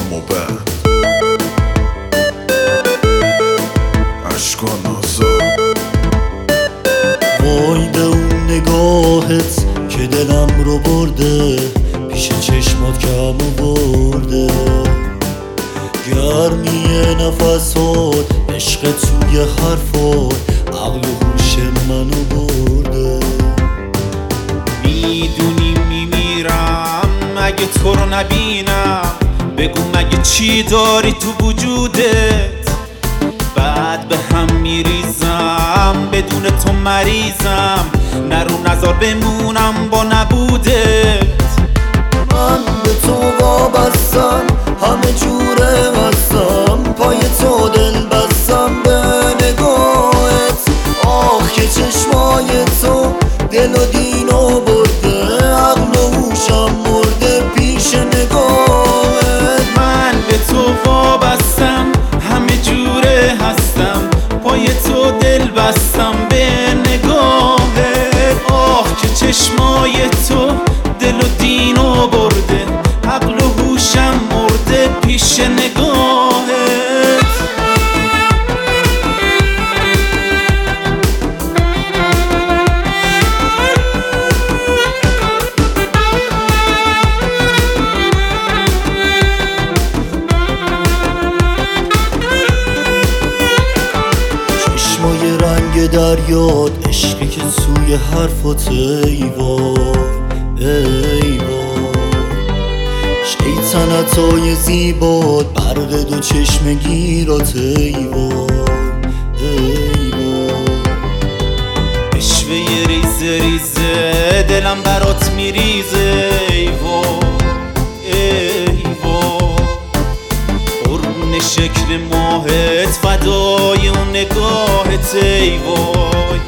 و بعد اشکان آزاد. وای به اون نگاهت که دلم رو برده، پیش چشمات کم برده، گرمی نفسات، عشق توی حرفات، عقل و هوش منو برده. میدونی میمیرم اگه تو رو نبینم، بگو مگه چی داری تو وجودت؟ بعد به هم میریزم، بدون تو مریضم، نرو نزار بمونم با نبودت. من به تو وابستم، همه جوره هستم، پای تو دل بستم به نگاهت. آخ که چشمای تو دل و دینو برده، عقل و هوشم مرده پیش نگاهت. من به تو وابستم، همه جوره هستم، پای تو دل بستم به نگاهت. آخ که چشمای تو دل و دینو برده، عقل و هوشم مرده پیش نگاهت. چشمای رنگ دریاد، عشقی که توی حرفات، ای وای شیطنتای زیبات، برق دو چشم گیرات، ای وای عشوه ریزه ریزه دلم برات میریزه، ای وای ای وای قربون شکل ماهت، فدای اون نگاهت، ای وای